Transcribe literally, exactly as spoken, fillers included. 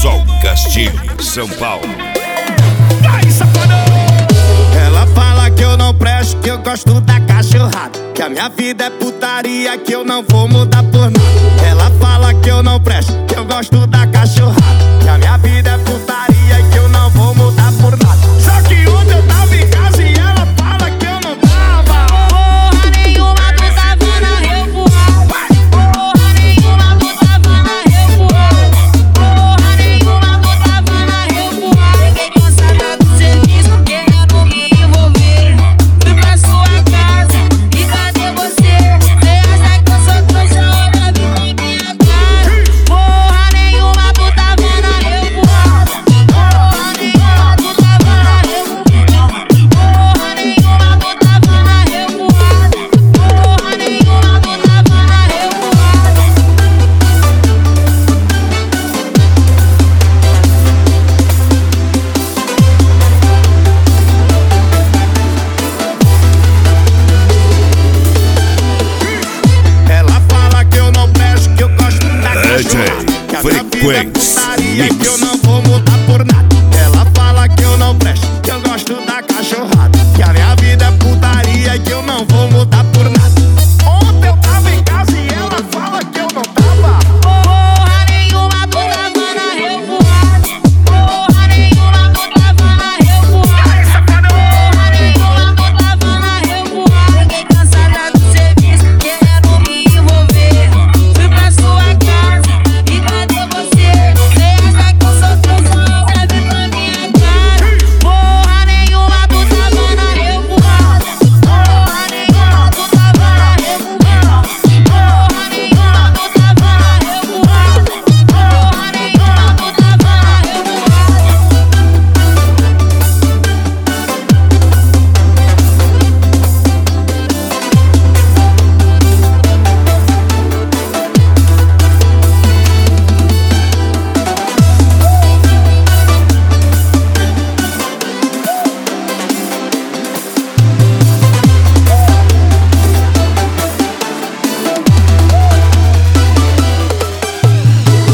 Sol Castilho, São Paulo. Vai, safadão! Ela fala que eu não presto, que eu gosto da cachorrada, que a minha vida é putaria, que eu não vou mudar por nada. Ela fala que eu não presto, que eu gosto da cachorrada, que a minha vida é putaria, que eu não vou mudar por nada. Só que ontem eu tava em casa e ela fala que eu não tava. Porra nenhuma, tu tava na revoada. Porra nenhuma, tu tava na revoada. Porra nenhuma, tu tava na revoada. Fiquei cansada do serviço, querendo me envolver. Fui pra sua casa e cadê você? Você acha que eu sou trouxa, olha bem na minha cara. Porra nenhuma, tu tava na revoada. Porra nenhuma, tu tava na revoada. Porra nenhuma, tu tava na revoada. Porra nenhuma, tu tava na revoada. Ela fala que eu não presto, que eu gosto da D J cachorrada, que a minha vida é Frequência putaria, que eu Mix. não vou mudar por nada.